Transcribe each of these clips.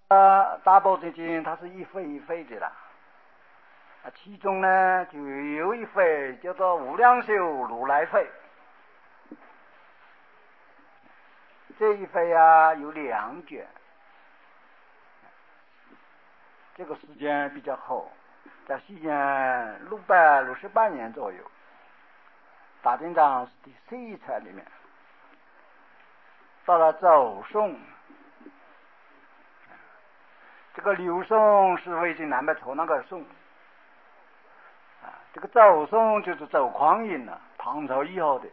大部经经它是一费一费的啦，其中呢就有一费叫做无量寿如来费。这一费啊有2卷，这个时间比较厚，在西元668年左右，大经藏是第11册里面，到了奏颂。这个流颂是魏晋南北朝那个颂，这个奏颂就是奏匡胤了，唐朝以后的。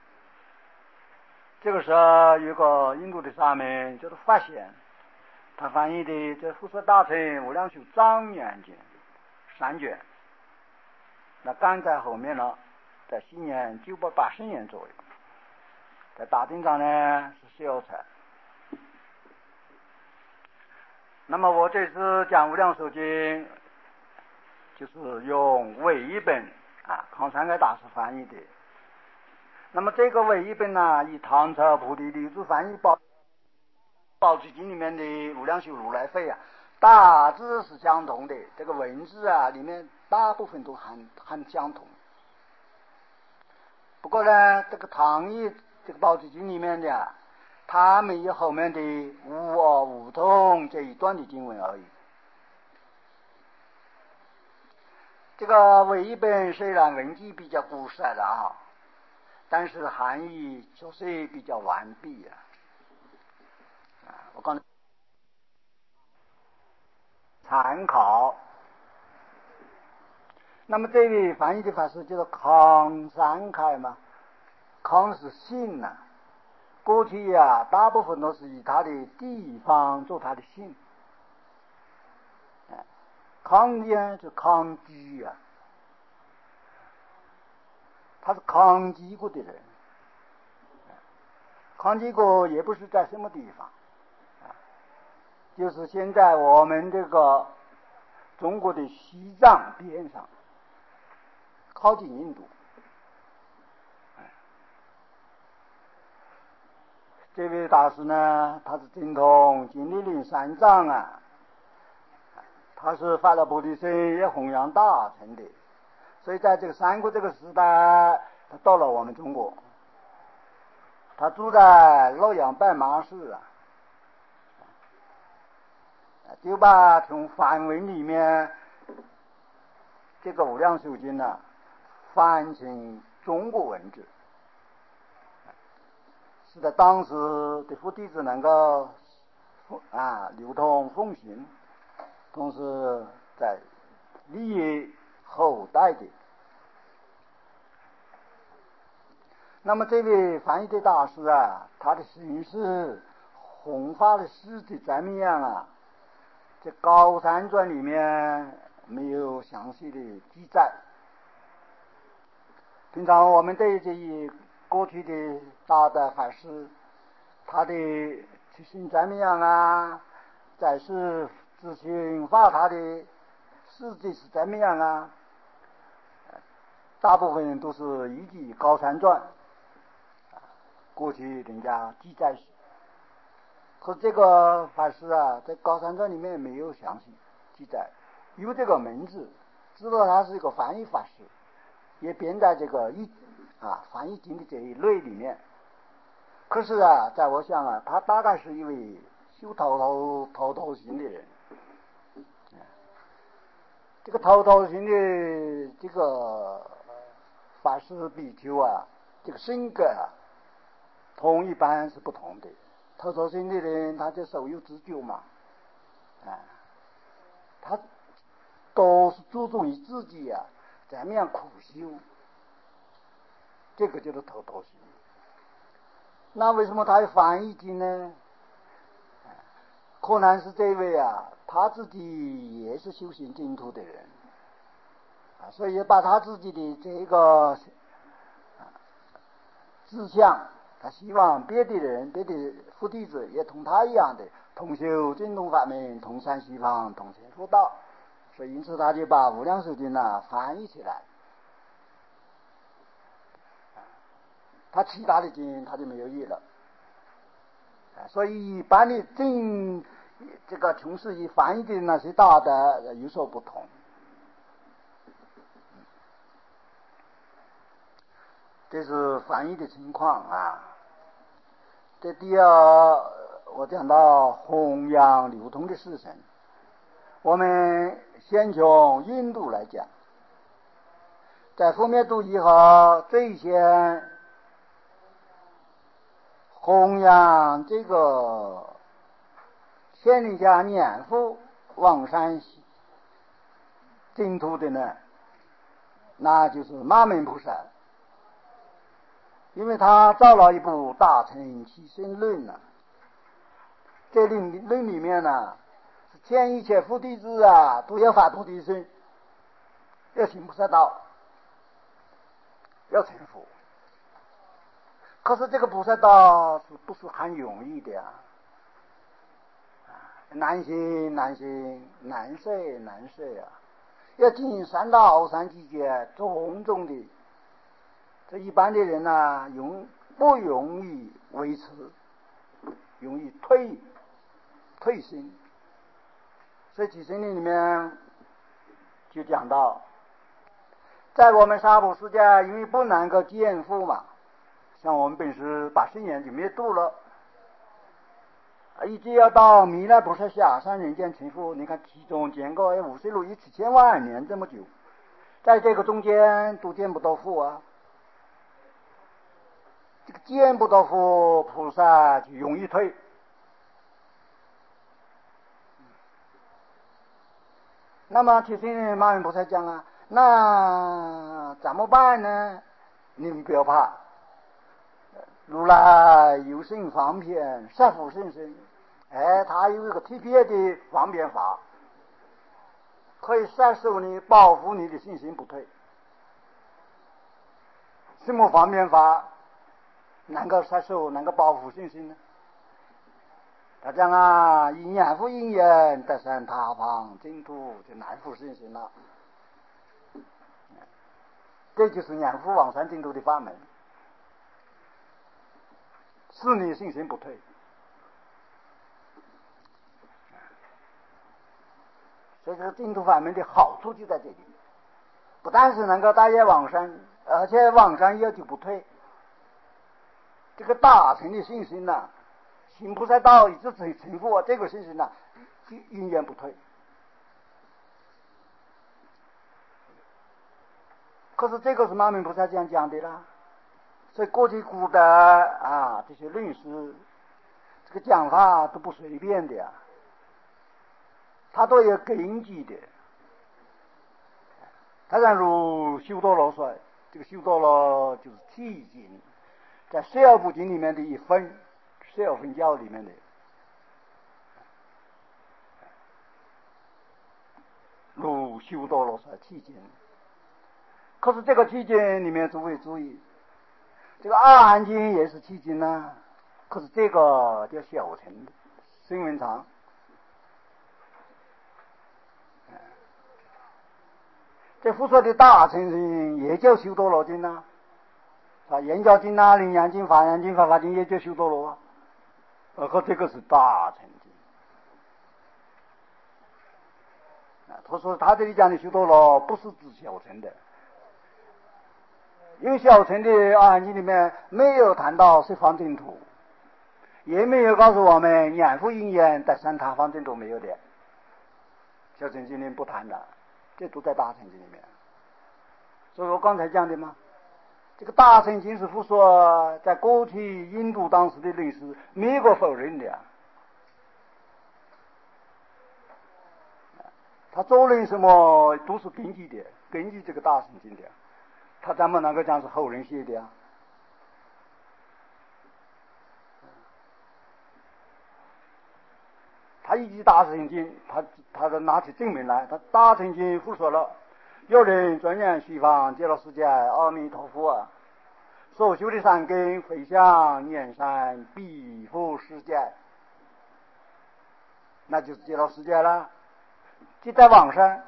这个时候有个印度的沙门叫做法显，他翻译的这《护说大乘无量寿藏严经》3卷，那赶在后面了，在西元980年左右，在大经藏呢是小册。那么我这次讲无量寿经，就是用伪译本康三盖大师翻译的。那么这个伪译本呢，与唐朝菩提弟子翻译宝积经里面的无量寿如来费大致是相同的，这个文字里面大部分都很相同。不过呢，这个唐译这个宝积经里面的它没有后面的无我无通这一段的经文而已。这个伪译本虽然文字比较古塞的但是含义确实比较完毕我刚才参考。那么这位翻译的法师叫做康三开嘛，康是姓过去大部分都是以他的地方做他的姓，康呢是康居他是康基国的人，康基国也不是在什么地方就是现在我们这个中国的西藏边上，靠近印度。这位大师呢，他是精通经历林三藏他是发了菩提心也弘扬大乘的，所以在这个三国这个时代，他到了我们中国，他住在洛阳白马寺就把从梵文里面这个无量寿经翻成中国文字，使得当时的佛弟子能够流通奉行，同时在利益后代的。那么这位翻译的大师他的形式弘法的事迹怎么样这高山传里面没有详细的记载。平常我们对这一过去的大的法师，他的出身怎么样在世之前发他的事迹是怎么样大部分人都是依据高山传过去人家记载是，可这个法师在高山传里面没有详细记载，有这个名字，知道他是一个翻译法师，也编在这个翻译经的这一类里面。可是在我想他大概是一位修头头心的人。这个头头心的这个法师比丘这个性格同一般是不同的。头头心的人他就手有知觉嘛，他都是注重于自己怎么样苦修，这个就是头头心。那为什么他要翻译经呢？可能是这位他自己也是修行净土的人所以把他自己的这个志向，他希望别的人别的佛弟子也同他一样的同修净土法门，同参西方，同成佛道，所以因此他就把无量寿经翻译起来。他其他的经他就没有译了所以一般的这个琼斯以翻译的那些大的有所不同。这是翻译的情况啊。这第二，我讲到弘扬流通的事情，我们先从印度来讲，在佛灭度以后，最先弘扬这个千里家念佛往生净土的呢，那就是马门菩萨。因为他造了一部《大乘起信论》呢，这论里面呢，见一切佛弟子啊，都要发菩提心，要行菩萨道，要成佛。可是这个菩萨道是不是很容易的啊？难行难行，难舍难舍啊！要经营三大奥三季节，种种的。这一般的人呢，不容易维持，容易退心。所以起心论里面就讲到，在我们娑婆世界，因为不能够见佛嘛，像我们本师80年就灭度了，一直要到弥勒菩萨下山人间成佛。你看其中间隔50路17000万年这么久，在这个中间都见不到佛啊。这个见不到佛，菩萨就容易退。那么其实马云菩萨讲啊，那怎么办呢？你们不要怕，如来有甚方便，摄伏甚深。他有一个特别的方便法，可以摄受你，保护你的信心不退。什么方便法能够摄受，能够保护信心呢？他讲啊，以念佛因缘得生他方净土，就难复信心了。这就是念佛往生净土的法门，使你信心不退。所以这个净土法门的好处就在这里，不但是能够大业往生，而且往生也就不退。这个大乘的信心呢，行菩萨道一直成佛，这个信心呢，永远不退。可是这个是马门菩萨这样讲的啦，所以过去古代啊，这些论师这个讲法都不随便的呀，他都有根据的。他正如修多罗说，这个修多罗就是契经，在十二部经里面的一分，十二分教里面的。如修多罗说契经，可是这个契经里面诸位注意，这个阿含经也是契经啊，可是这个叫小乘的声闻藏。这佛说的大乘经也叫修多罗经啊，圆教经啊、楞严经、华严经、法华经也叫修多罗啊，和这个是大乘经。他说他这里讲的修多罗不是指小乘的，因为小乘的阿含经里面没有谈到十方净土，也没有告诉我们念佛因缘得生他方净土，没有的。小乘经里不谈的，这都在大乘经里面。所以我刚才讲的嘛，这个大乘经是佛说，在过去印度当时的论师没有否认的。他做论什么都是根据的，根据这个大乘经的，他怎么能够讲是后人写的啊？他一句大乘经，他拿起证明来，他大乘经复说了，有人专念西方极乐世界阿弥陀佛啊，所修的善根回向念山彼佛世界，那就是极乐世界了，就在网上。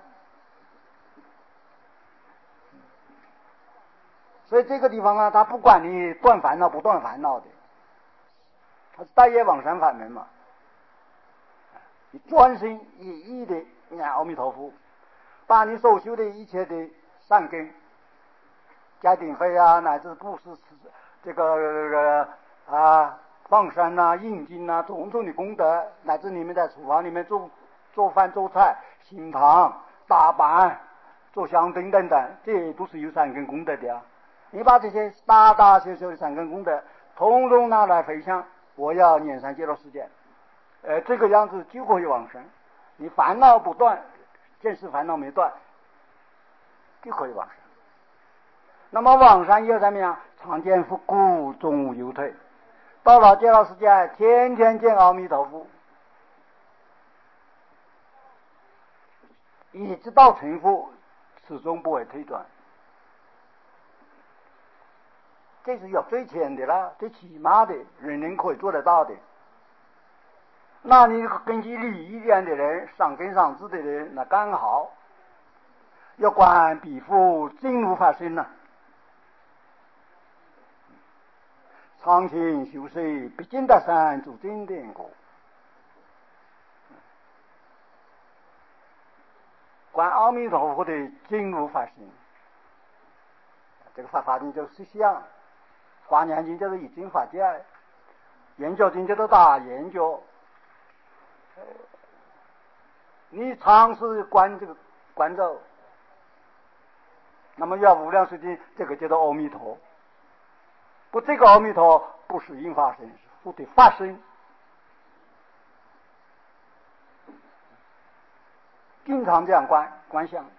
所以这个地方啊，他不管你断烦恼不断烦恼的，他是大业往生法门嘛。 你专心一意的念阿弥陀佛，把你所修的一切的善根、戒定慧啊，乃至布施这个放生啊、印经啊，种种的功德，乃至你们在厨房里面做饭做菜、行堂打板、做香灯等等，这都是有善根功德的啊。你把这些大大小小的善根功德统统拿来回向，我要念三极乐世界，这个样子就可以往生。你烦恼不断，见识烦恼没断，就可以往生。那么往生以后怎么样？常见复古，终无忧退。到了极乐世界，天天见阿弥陀佛，一直到成佛，始终不会退转。这是要最浅的了，最起码的，人人可以做得到的。那你根据理一点的人，上根上智的人，那刚好。要观彼佛真如法身呐，常勤修习，必经得山主真定果。观阿弥陀佛的真如法身，这个法经就是实相，华严经就是一经法界，研究经就是大研究。你尝试观这个观照，那么要无量寿经，这个叫做阿弥陀。不，这个阿弥陀不是应化身，是佛的法身。经常这样观想，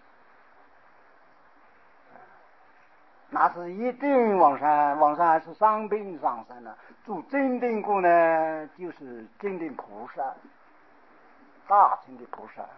那是一定往生。往生还是上品上生呢？住真定故呢，就是真定菩萨，大乘的菩萨。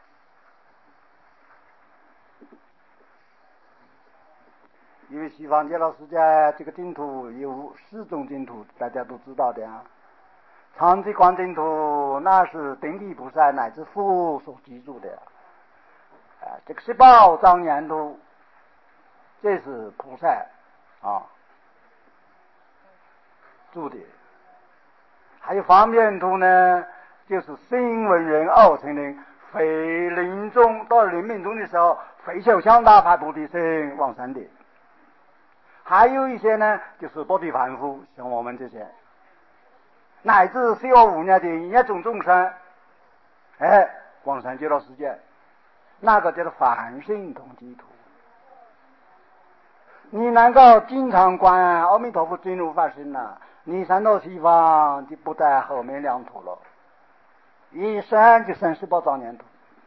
因为西方极乐世界这个净土有4种净土，大家都知道的啊。常寂光净土那是顶礼菩萨乃至佛所居住的，这个18庄严土这是菩萨住的。还有方便土呢，就是声闻人、二乘人非临终到临命终的时候，非受想大发菩提心往生的。还有一些呢，就是多地凡夫，像我们这些，乃至需要无量的一种众生，往生极乐世界，那个叫做凡圣同居土。你能够经常观阿弥陀佛真如法身呐，你上到西方就不在后面两土了，一生就生18庄严土。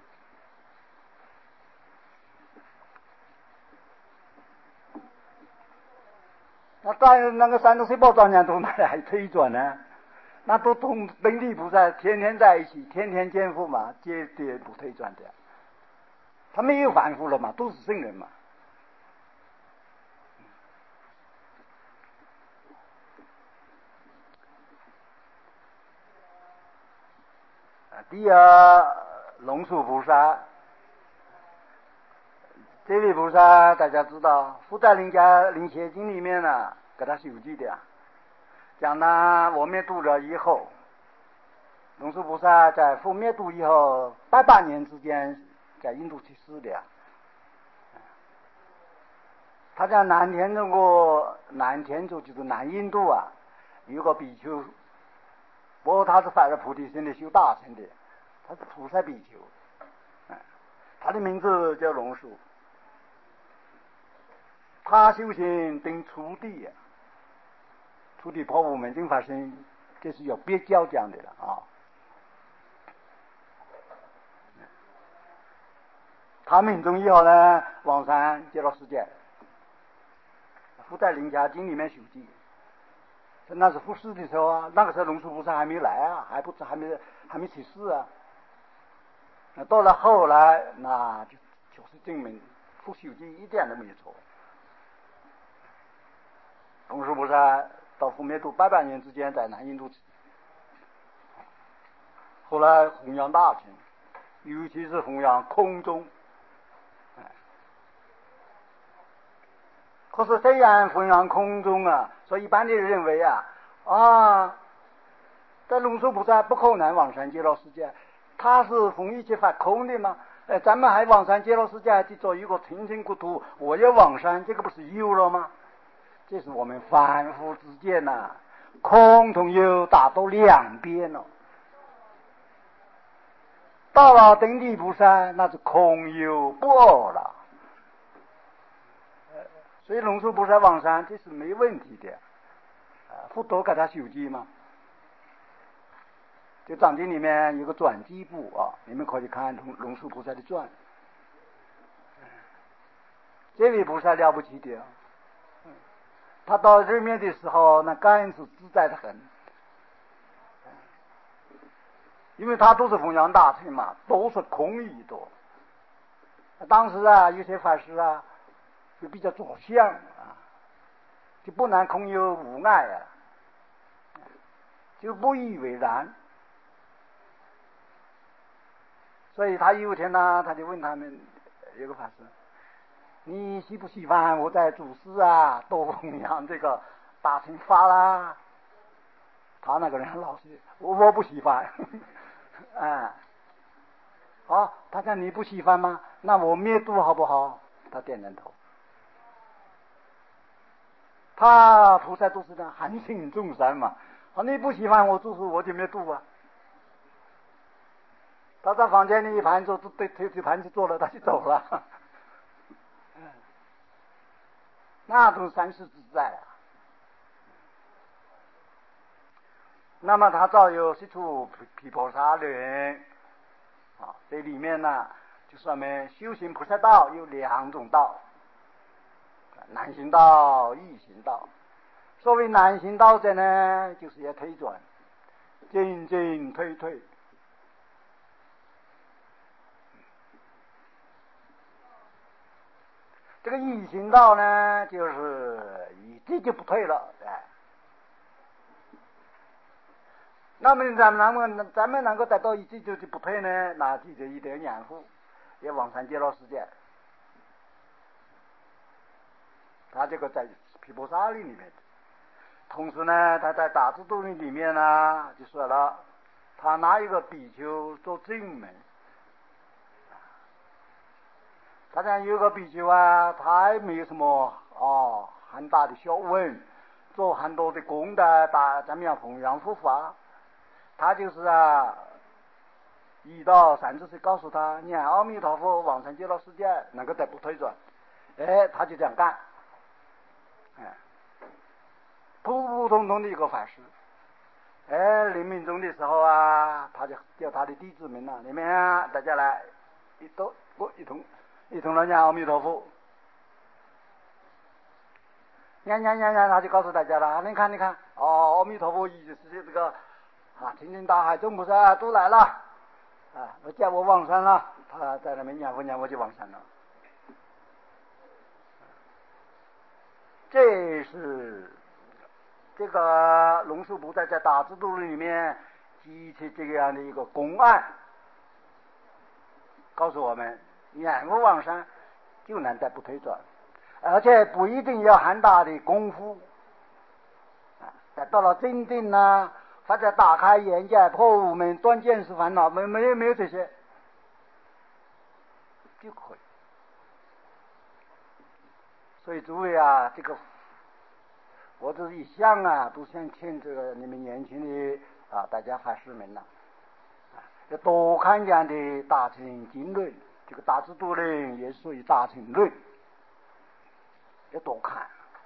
那当然，那个318庄严土哪里还退转呢？那都同等力菩萨天天在一起，天天见佛嘛，绝对不退转的。他没有凡夫了嘛，都是圣人嘛。第二，龙树菩萨，这位菩萨大家知道，佛在灵伽经里面呢，给他修记的，讲呢我灭度了以后，龙树菩萨在佛灭度以后800年之间，在印度去世的。他在南天竺就是南印度啊，有个比丘，不过他是发了菩提心的修大乘的，他是菩萨比丘，他的名字叫龙树。他修行等初地，初地破无门正法身，这是有别教讲的了啊。他命中以后呢，往生极乐世界，佛在灵伽经里面修记。那是复世的时候啊，那个时候龙树菩萨还没来啊，还没起世啊。那到了后来，那就是证明复修记一点都没有错。龙树菩萨到佛灭度800年之间在南印度，后来弘扬大乘，尤其是弘扬空中。可是虽然弘扬空中啊，所以一般的人认为在龙树菩萨不可能往生极乐世界， 他是弘一切法空的嘛？咱们还往生极乐世界去做一个清净国土，我也往生，这个不是有了吗？这是我们凡夫之见呐，空同有达到两边了。到了登地菩萨，那是空有不二了。所以龙树菩萨往生这是没问题的，佛陀给他修记嘛。这藏经里面有个传记部啊，你们可以看龙树菩萨的传。这位菩萨了不起的，他到人面的时候，那感是自在的很，因为他都是弘扬大乘嘛，都是空义多。当时啊，有些法师啊，就比较着相啊，就不能空有无碍啊，就不以为然。所以他有一天呢，他就问他们有个法师，你喜不喜欢我在祖师啊都弘扬这个大乘法啦？他那个人老实，我不喜欢。好，他讲你不喜欢吗？那我灭度好不好？他点点头。他菩萨都是这样，含性众生嘛。你不喜欢我做事，我就灭度啊。他在房间里一盘坐，对推盘子坐了，他就走了。那种三世自在啊。那么他照有是出毗婆沙论啊，这里面呢，就说明修行菩萨道有两种道，难行道、易行道。所谓难行道者呢，就是要推转，进进退退。这个易行道呢，就是一直就不退了，那么咱们能够得到一直就不退呢？那就一定要念佛，也往生极乐世界。他这个在毗婆沙里面，同时呢，他在大智度论里面呢就说了，他拿一个比丘做正门。他讲有个比丘啊，他还没有什么很大的学问，做很多的功德，咱们要弘扬佛法。他就是1到30岁告诉他，念阿弥陀佛往生极乐世界能够得不退转，他就这样干，普普通通的一个法师。临命终的时候啊，他就叫他的弟子们啊，你们大家来一同来念阿弥陀佛。念，他就告诉大家了，你看，阿弥陀佛意思是这个青天大海众菩萨都来了，叫我往生了，他在那边念佛我就往生了。这是这个龙树菩萨在大智度论里面记起这样的一个公案，告诉我们念佛往生就能得不退转，而且不一定要很大的功夫，得到了真定呢，或者打开眼界、破无明、断见识烦恼，没有这些就可以。所以诸位啊，这个我这一向都想请这个你们年轻的大家法师们要多看这样的大乘经论，这个大智度论也属于大乘论，要多看。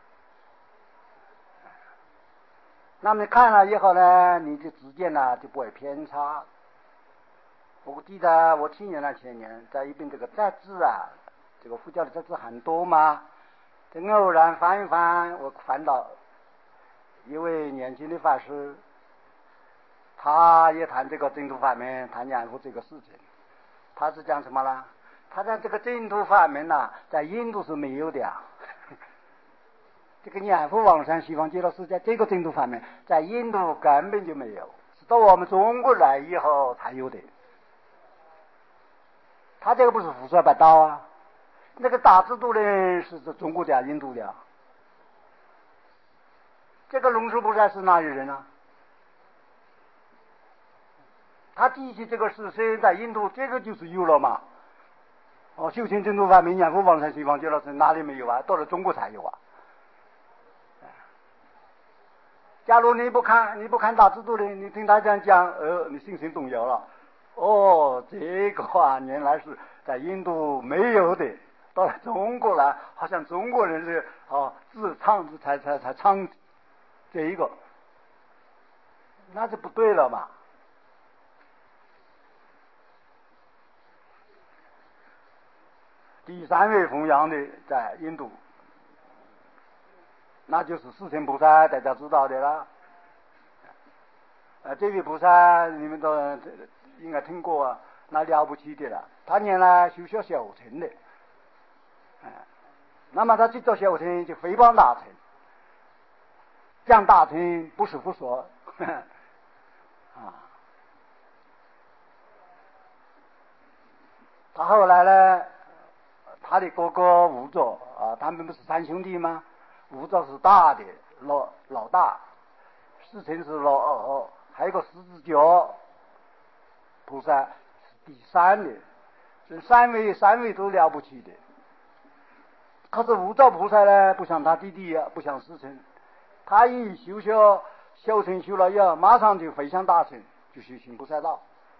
那么看了以后呢，你的知见呢就不会偏差。我记得我前年在一本这个杂志这个佛教的杂志很多嘛，偶然翻一翻，我翻到一位年轻的法师，他也谈这个净土法门，谈念佛这个事情。他是讲什么呢？他讲这个净土法门在印度是没有的这个念佛往生西方极乐世界这个净土法门在印度根本就没有，是到我们中国来以后才有的。他这个不是胡说八道那个大智度呢是中国的印度的这个龙树菩萨是哪里人他提起这个事，现在印度这个就是有了嘛。修行净土法门，念佛往生西方极乐世界哪里没有啊？到了中国才有啊。假如你不看大制度的，你听他这样讲，你信心动摇了。这个啊，原来是在印度没有的，到了中国来，好像中国人是自唱才唱这一个，那就不对了嘛。第三位弘扬的在印度，那就是四天菩萨，大家知道的啦。这位菩萨你们都应该听过啊，那了不起的了。他原来修小乘的，那么他这做小乘就诽谤大乘，讲大乘不是不说，他后来呢，他的哥哥悟照他们不是三兄弟吗？悟照是大的老大，世称是老二，还有个狮子脚菩萨是第三的，这三位都了不起的。可是悟照菩萨呢，不像他弟弟不像世称，他一小乘修了以后，马上就飞向大乘，就修行菩萨道。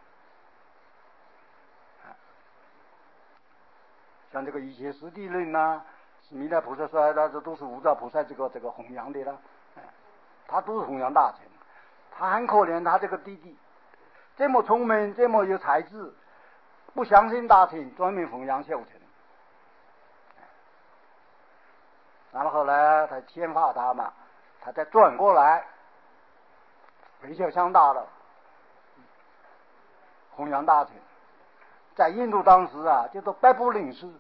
像这个一切实地论呐，是弥勒菩萨说的，这都是悟照菩萨这个弘扬的了。他都是弘扬大乘，他很可怜，他这个弟弟这么聪明，这么有才智，不相信大乘，专门弘扬小乘。然后后来他遣发他嘛，他再转过来，飞小向大了，弘扬大乘。在印度当时叫做百部论师，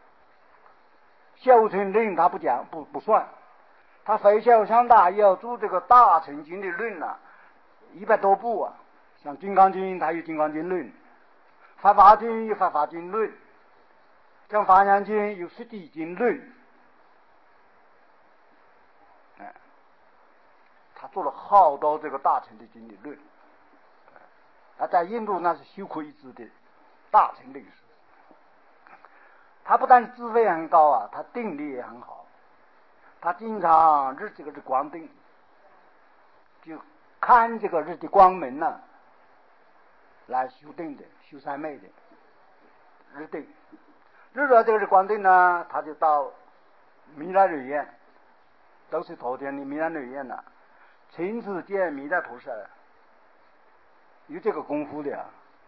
小乘论他不讲不算，他飞小向大要做这个大乘经的论100多部像金刚经他有金刚经论，法华经有法华经论，像华严经有十地经论，他做了好多这个大乘的经的论，在印度那是修可一致的大乘论师。他不但智慧很高他定力也很好，他经常日光定，就看这个日的光明来修定的，修三昧的日定。日了这个日光定呢，他就到弥勒瑞院，都是头天的弥勒瑞院亲自见弥勒菩萨，有这个功夫的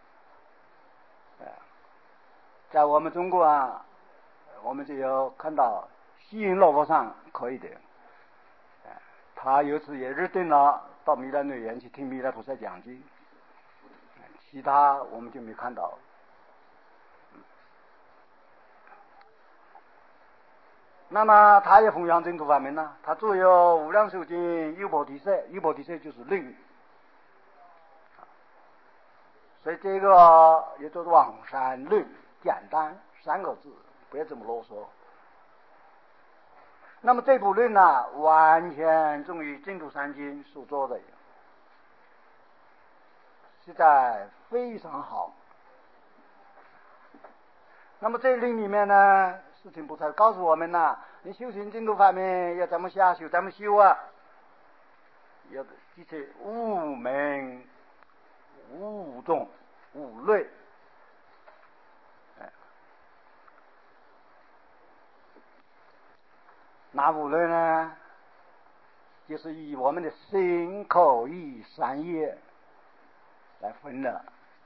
在我们中国我们就有看到西云罗佛上可以的，他有次也日定了，到弥勒瑞院去听弥勒菩萨讲经，其他我们就没看到。那么他也弘扬净土法门他著有无量寿经、优婆提舍，优婆提舍就是论，所以这个也叫做往山论，简单3个字，不要这么啰嗦。那么这部论完全忠于净土三经所做的，实在非常好。那么这论里面世亲菩萨告诉我们你修行净土法门要怎么下修，怎么修要记起5门5种5类。哪5类呢？就是以我们的身口意3业来分的。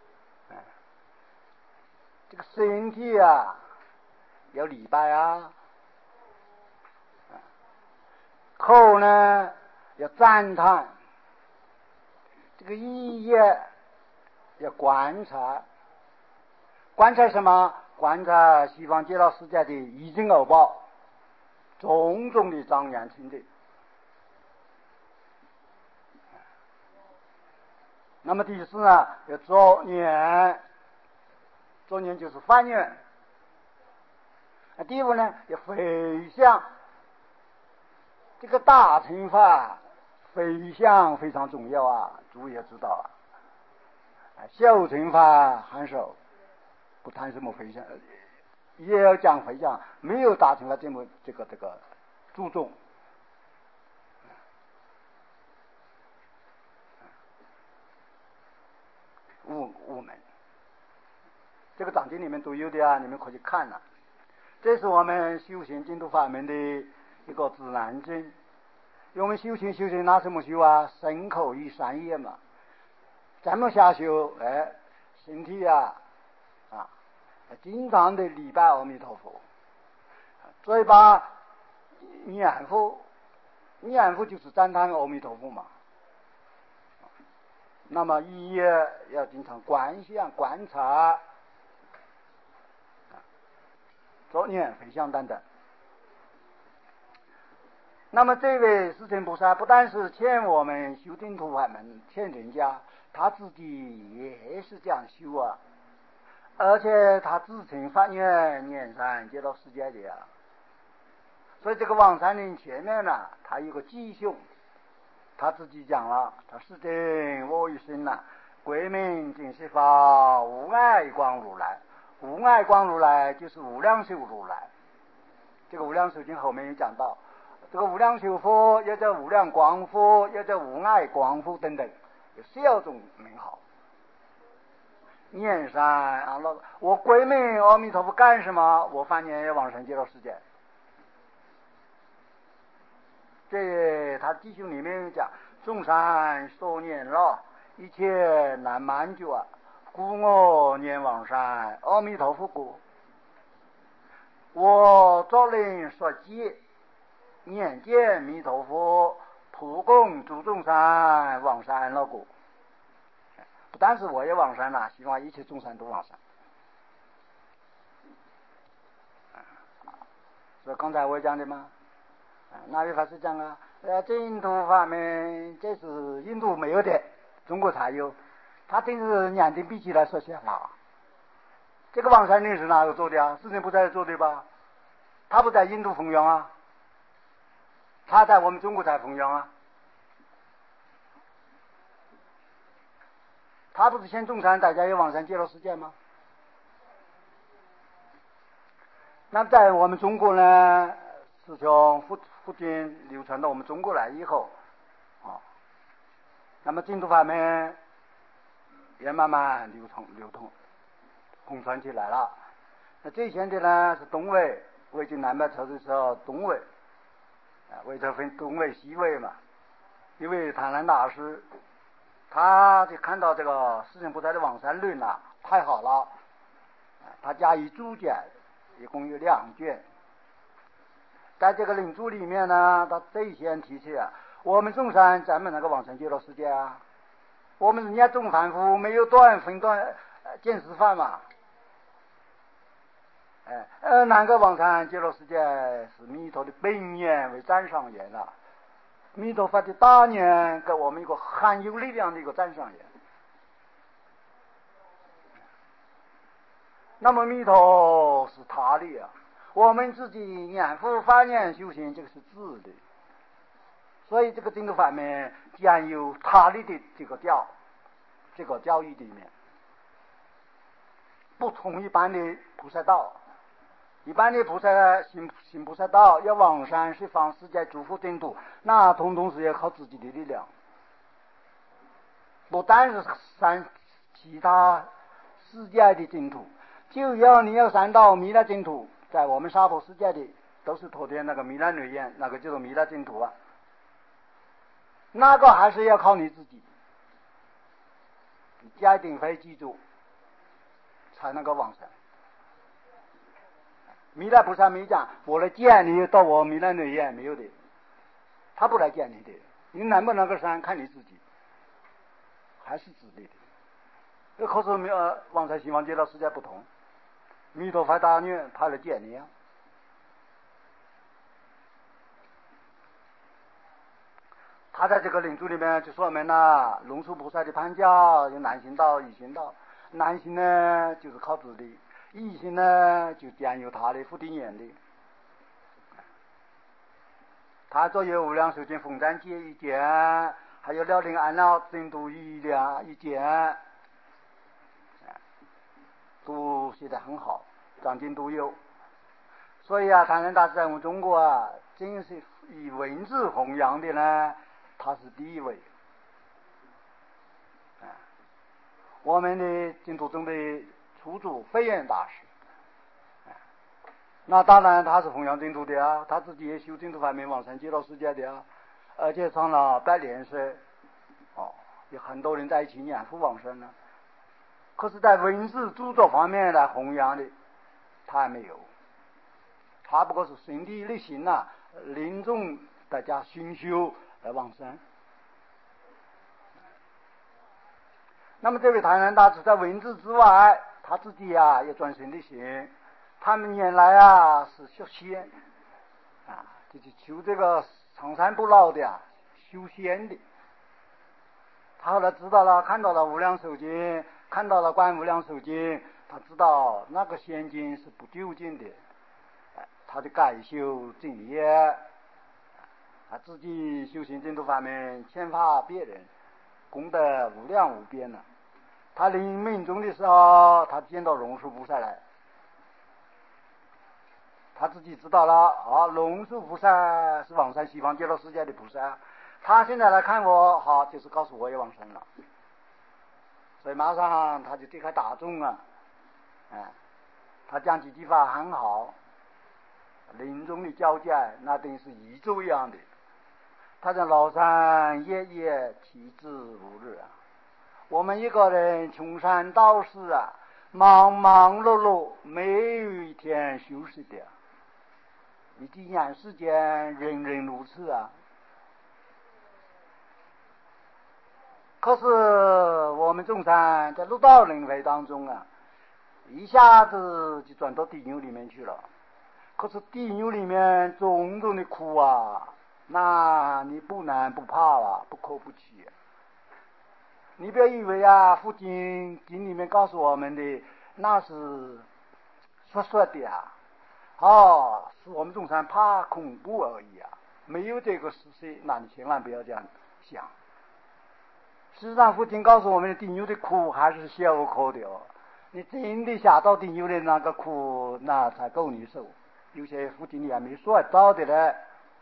这个身体要礼拜口呢要赞叹，这个意业要观察。观察什么？观察西方极乐世界的一真偶报，种种的庄严清净。那么第4要作念，作念就是发愿。第5要回向。这个大乘法回向非常重要诸位要知道小乘法含守，不谈什么回向，也要讲回向，没有达成了这么这个注重。五门，这个章经里面都有的啊，你们可以看了。这是我们修行净土法门的一个指南针。我们修行拿什么修啊？身口意三业嘛。咱们下修，身体经常的礼拜阿弥陀佛，嘴巴念佛就是赞叹阿弥陀佛嘛。那么意业要经常观想观察，作念回向等等。那么这位世尊菩萨不但是劝我们修净土法门，劝人家，他自己也是这样修啊，而且他自称发愿念山极乐世界的啊。所以这个王山林前面呢，他有个吉凶，他自己讲了，他世尊我一生归命净实法无碍光如来。无碍光如来就是无量寿如来。这个无量寿经后面有讲到，这个无量寿佛也叫无量光佛，也叫无碍光佛等等，有16种名号。念山我归命阿弥陀佛干什么？我发愿往生极乐世界。这他弟兄里面讲，众山所念了，一切难满足啊，故我念往生阿弥陀佛故。我作人所记，念见弥陀佛，普供诸众生往生安乐果。不但是我也往生了，希望一切众生都往生。所以刚才我讲的嘛，哪位法师讲啊？净土法门这是印度没有的，中国才有。他真是两点比起来说闲话。这个往生令是哪个做的啊？世尊不在做的吧？他不在印度弘扬啊，他在我们中国才弘扬啊。他不是先众生大家有往生极乐世界吗？那在我们中国呢，是从福建流传到我们中国来以后那么净土法门也慢慢流通红传起来了。那最先的呢是东魏，魏晋南北朝的时候，东魏魏朝分东魏西魏嘛。因为谭鸾大师他就看到这个世尊菩萨的往生论太好了，他加以注解，一共有2卷。在这个领注里面呢，他最先提出我们众生咱们那个往生极乐世界啊，我们人家众凡夫没有分段见识法嘛。哪个往生极乐世界是弥陀的本愿为赞赏言弥陀佛的大愿给我们一个很有力量的一个赞赏言。那么弥陀是他的我们自己念佛发愿修行，这个是自的。所以这个净土法门既然有他力的这个教义里面，不从一般的菩萨道。一般的菩萨行菩萨道，要往生十方世界诸佛净土，那统统是要靠自己的力量。不单是其他世界的净土，就要你要上到弥勒净土，在我们娑婆世界的都是托天那个弥勒女眼，那个就是弥勒净土那个还是要靠你自己，你一定会记住，才能够往生。弥勒菩萨没讲我来见你到我弥勒女眼，没有的，他不来见你的，你能不能够上看你自己，还是自己的。这可是往生西方极乐世界不同，弥陀佛大愿他来见你他在这个领注里面就说明了龙树菩萨的判教有难行道、易行道。难行呢就是靠自力，易行呢就兼有他的福定眼的。他作有无量寿经封赞解一件，还有了令安乐净土一件。 都写得很好，张经都有。所以啊，谭人大师在我们中国啊，真是以文字弘扬的呢，他是第一位。我们的净土宗的初祖慧远大师，那当然他是弘扬净土的啊，他自己也修净土法门往生极乐世界的啊，而且上了百年世，有很多人在一起念佛往生呢。可是，在文字著作方面来弘扬的，他还没有。他不过是身体力行啊，临终大家熏修来往生。那么这位谭然大师在文字之外，他自己啊也专心的行。他们原来啊是修仙啊，就是求这个长生不老的啊，修仙的。他后来知道了，看到了《无量寿经》，看到了《观无量寿经》，他知道那个仙经是不究竟的，他就改修正业，他自己修行净土法门，劝发别人，功德无量无边了。他临命终的时候，他见到龙树菩萨来，他自己知道了龙树菩萨是往生西方极乐世界的菩萨，他现在来看我，就是告诉我也往生了。所以马上他就对开大众啊，他讲几句话很好，临终的交代那等于是宇宙一样的。他讲老山夜夜体质无日啊，我们一个人穷山道士啊，忙忙碌碌，没有一天休息的。你这眼世间人人如此啊。可是我们众生在六道轮回当中啊，一下子就转到地狱里面去了。可是地狱里面种种的苦啊，那你不难不怕啊，不可不起。你不要以为啊，佛经里面告诉我们的那是说的啊，是我们众生怕恐怖而已啊，没有这个事实，那你千万不要这样想。事实上，佛经告诉我们的地狱的苦还是小可的哦。你真的下到地狱的那个苦，那才够你受。有些佛经里还没说到的呢。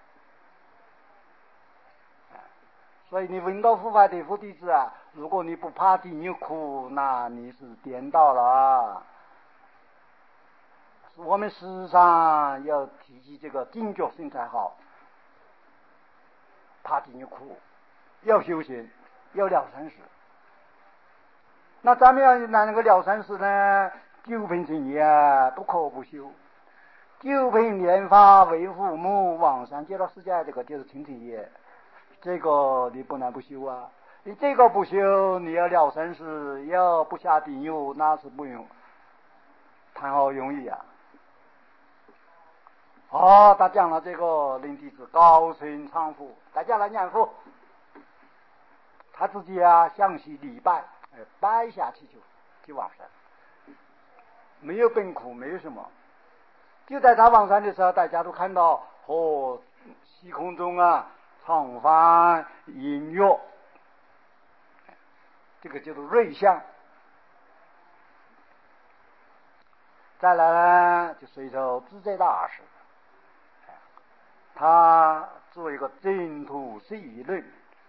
所以你闻到佛法的佛弟子啊，如果你不怕地狱苦，那你是颠倒了。我们时常要提起这个警觉性才好。怕地狱苦，要修行，要了生死。那咱们要那个了生死呢，九品正业不可不修。九品莲花为父母，往生极乐世界，这个就是清净业，这个你不能不修啊。你这个不修，你要了生死，要不下地狱，那是不用，谈好容易啊。他讲了这个灵弟子高声唱佛，大家来念佛，他自己啊向西礼拜，拜下去就往生，没有病苦，没有什么。就在他往生的时候，大家都看到虚空中啊唱梵音乐，这个叫做瑞相。再来呢，就随着自在大师，他做一个净土释疑论，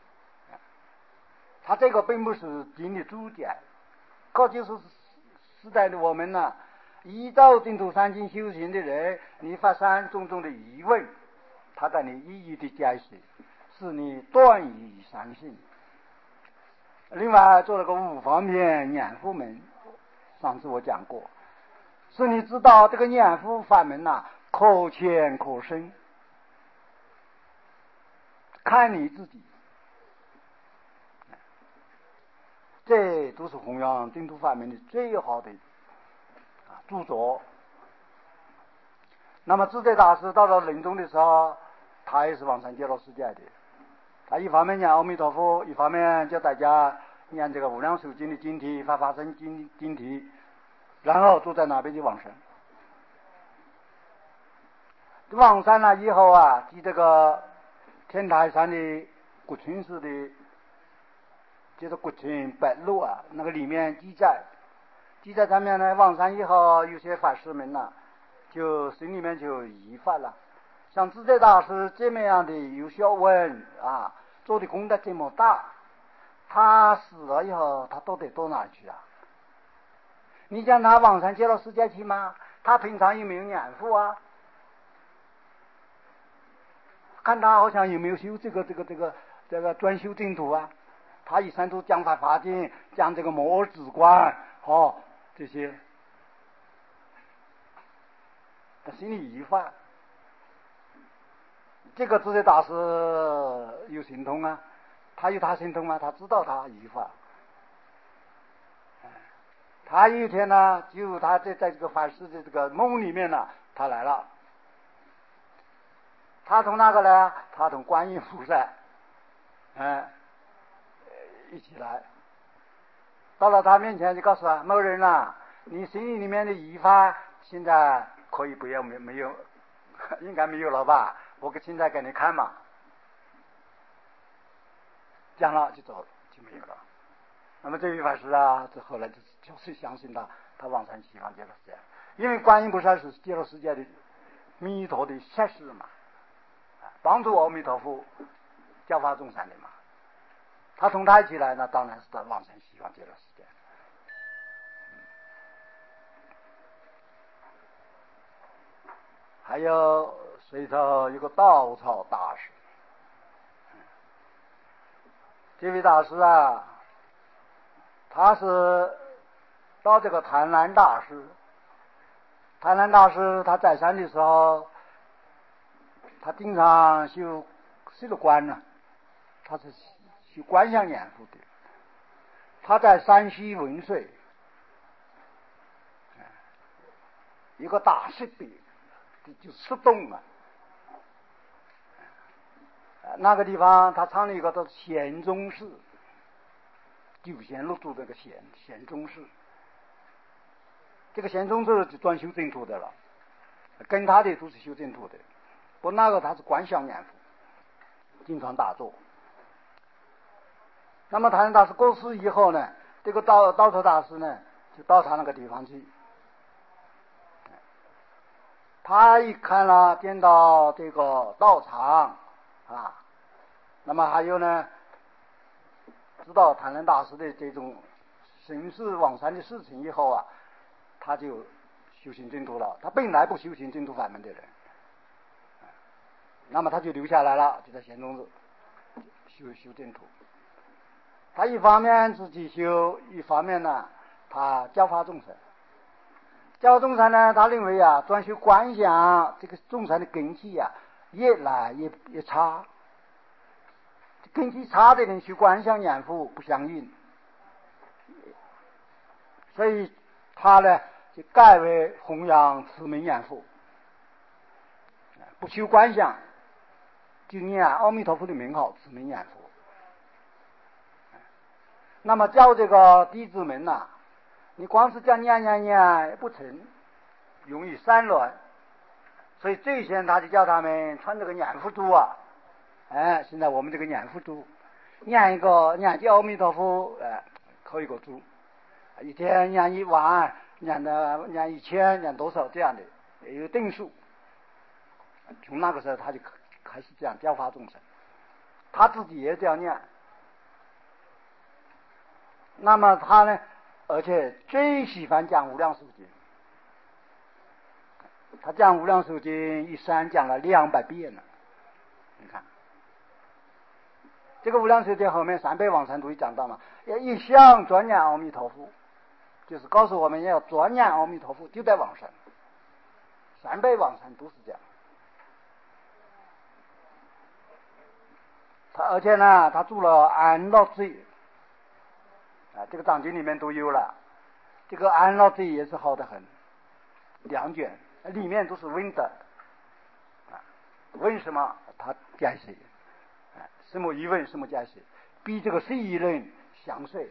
他这个并不是经的注解，可就是时代的我们呢，依照净土三经修行的人，你发生种种的疑问，他给你一一的解释，使你断疑相信。另外做了个五方面念佛门，上次我讲过，使你知道这个念佛法门可浅可深，看你自己。这都是弘扬净土法门的最好的著作。那么自在大师到了临终的时候，他也是往生极乐世界的。他一方面念阿弥陀佛，一方面叫大家念这个无量寿经的经题、法身经题，然后坐在那边就往生。往生了以后啊，记这个天台山的国清寺的，就是国清白录啊，那个里面记载， 记载上面呢，往生以后，有些法师们呢，就心里面就疑犯了。像智者大师这么样的有学问啊，做的功德这么大，他死了以后，他都得到哪儿去啊？你讲他往生极乐世界去吗？他平常有没有念佛啊？看他好像有没有修这个专修净土啊？他一生都讲法经，讲这个摩尔止观，这些，他心里疑犯。这个智者大师有神通啊，他有他神通啊，他知道他疑犯。他有一天呢，就他在这个法师的这个梦里面呢，他来了。他从哪个来？他从观音菩萨，一起来。到了他面前就告诉他：某人啊，你心里面的疑犯现在可以不要没有，应该没有了吧？我现在给你看嘛。讲了就走了，就没有了。那么这位法师啊，这后来就是相信他往生西方极乐世界，因为观音菩萨是极乐世界的弥陀的摄事嘛，帮助阿弥陀佛教化众生的嘛。他从他起来，那当然是他往生西方极乐世界。还有隋朝有个稻草大师，这位大师啊，他是到这个谭鸾大师。谭鸾大师他在山的时候，他经常修了观呢，他是修观想念佛的。他在山西文水一个大石壁，就石洞啊，那个地方他唱了一个叫贤宗寺，九贤六祖这个贤宗寺。这个贤宗寺就专修净土的了，跟他的都是修净土的。不，那个他是观想念佛，经常打坐。那么谭大师过世以后呢，这个道头大师呢，就到他那个地方去。他一看了，见到这个道场啊，那么还有呢，知道谭鸾大师的这种行事往生的事情以后啊，他就修行净土了。他本来不修行净土法门的人，那么他就留下来了，就在贤宗寺修净土。他一方面自己修，一方面呢，他教化众生。教化众生呢，他认为啊，专修观想，这个众生的根基啊，越来越差。根基差的人修观想念佛不相应，所以他呢就改为弘扬持名念佛，不修观想，就念阿弥陀佛的名号，持名念佛。那么教这个弟子们呐，你光是讲念不成，容易散乱，所以最先他就叫他们穿这个念佛珠啊，现在我们这个念佛珠，念记阿弥陀佛，扣一个珠，一天念1万，念1000，念多少这样的，也有定数。从那个时候他就开始这样教化众生，他自己也这样念。那么他呢，而且最喜欢讲无量寿经，他讲无量寿经一生讲了200遍了。你看这个无量寿经后面300往生都会讲到嘛，要一向专念阿弥陀佛，就是告诉我们要专念阿弥陀佛就得往生，300往生都是这样。而且呢，他做了安乐罪这个藏经里面都有了。这个安乐罪也是好得很，2卷里面都是问的问什么他解释，什么疑问什么解释，比这个释疑论详细。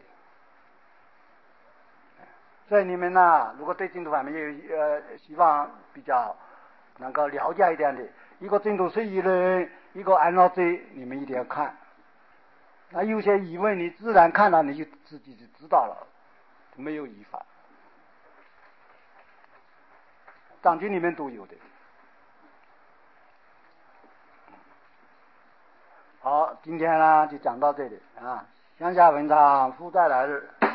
所以你们呢，如果对净土法门有希望比较能够了解一点的，一个净土释疑论，一个安乐罪，你们一定要看。那有些疑问你自然看了，你就自己就知道了，没有疑法。 藏经里面都有的。好，今天呢就讲到这里啊，乡下文昌福在来日。